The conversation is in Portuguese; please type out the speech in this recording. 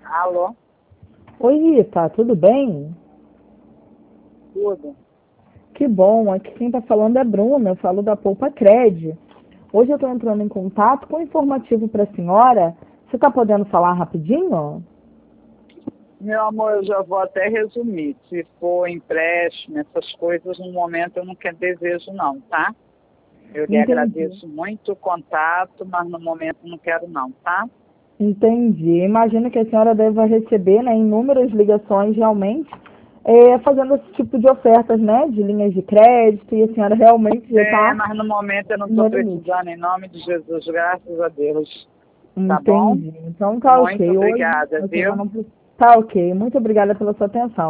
Alô? Oi, Rita, tudo bem? Tudo? Que bom, aqui quem está falando é Bruna, eu falo da Poupa Cred. Hoje eu estou entrando em contato com um informativo para a senhora. Você está podendo falar rapidinho? Meu amor, eu já vou até resumir. Se for empréstimo, essas coisas, no momento eu não quero desejo não, tá? Eu lhe Entendi. agradeço muito o contato, mas no momento não quero não, tá? Entendi. Imagino que a senhora deva receber, né, inúmeras ligações realmente, fazendo esse tipo de ofertas, né, de linhas de crédito, e a senhora realmente já É, está mas no momento eu não estou no limite. precisando, em nome de Jesus, graças a Deus. Tá bom? Entendi. Então tá Muito ok. Hoje obrigada, a senhora viu? não precisa. Tá ok. Muito obrigada pela sua atenção.